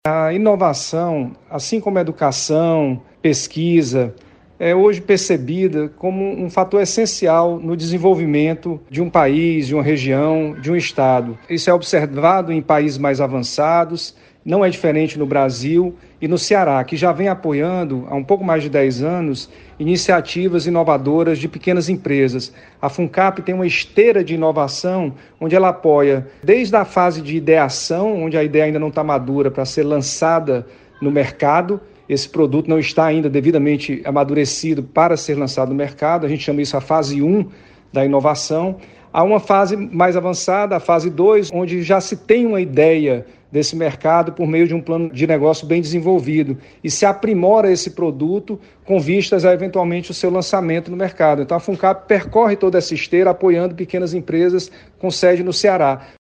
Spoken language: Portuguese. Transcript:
A inovação, assim como a educação, pesquisa, é hoje percebida como um fator essencial no desenvolvimento de um país, de uma região, de um estado. Isso é observado em países mais avançados, não é diferente no Brasil e no Ceará, que já vem apoiando há um pouco mais de 10 anos iniciativas inovadoras de pequenas empresas. A FUNCAP tem uma esteira de inovação onde ela apoia desde a fase de ideação, onde a ideia ainda não está madura para ser lançada no mercado. Esse produto não está ainda devidamente amadurecido para ser lançado no mercado. A gente chama isso a fase 1 da inovação. Há uma fase mais avançada, a fase 2, onde já se tem uma ideia desse mercado por meio de um plano de negócio bem desenvolvido e se aprimora esse produto com vistas a eventualmente o seu lançamento no mercado. Então a FUNCAP percorre toda essa esteira apoiando pequenas empresas com sede no Ceará.